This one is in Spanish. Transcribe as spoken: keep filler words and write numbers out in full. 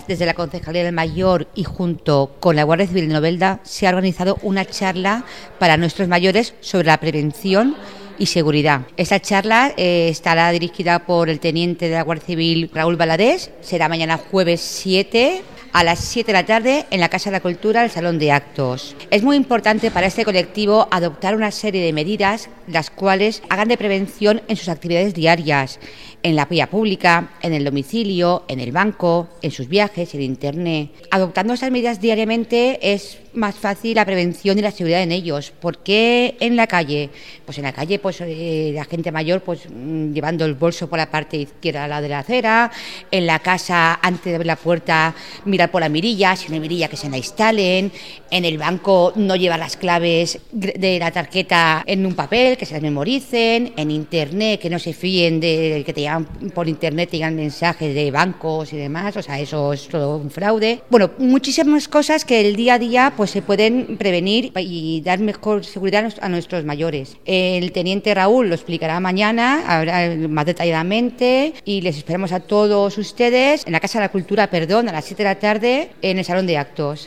desde la Concejalía del Mayor y junto con la Guardia Civil de Novelda se ha organizado una charla para nuestros mayores sobre la prevención y seguridad. Esta charla eh, estará dirigida por el teniente de la Guardia Civil, Raúl Valadés. Será mañana jueves siete a las siete de la tarde en la Casa de la Cultura, el Salón de Actos. Es muy importante para este colectivo adoptar una serie de medidas las cuales hagan de prevención en sus actividades diarias, en la vía pública, en el domicilio, en el banco, en sus viajes, en Internet. Adoptando estas medidas diariamente es más fácil la prevención y la seguridad en ellos. ¿Por qué en la calle? Pues en la calle pues eh, la gente mayor pues mm, llevando el bolso por la parte izquierda al lado de la acera, en la casa antes de abrir la puerta mirar por la mirilla, si no hay mirilla que se la instalen, en el banco no llevar las claves de la tarjeta en un papel, que se las memoricen, en Internet que no se fíen de que te llegan por Internet, te llegan mensajes de bancos y demás, o sea, eso es todo un fraude. Bueno, muchísimas cosas que el día a día pues se pueden prevenir y dar mejor seguridad a nuestros mayores. El teniente Raúl lo explicará mañana, habrá más detalladamente, y les esperamos a todos ustedes en la Casa de la Cultura, perdón, a las siete de la tarde en el Salón de Actos.